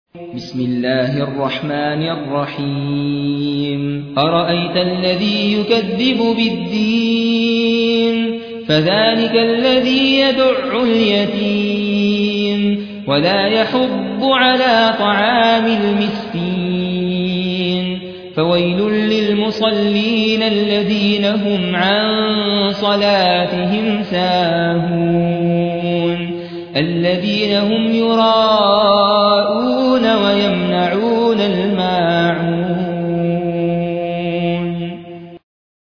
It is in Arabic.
بسم الله الرحمن الرحيم أرأيت الذي يكذب بالدين فذلك الذي يدع اليتيم ولا يحض على طعام المسكين فويل للمصلين الذين هم عن صلاتهم ساهون الذين هم يراءون ويمنعون الماعون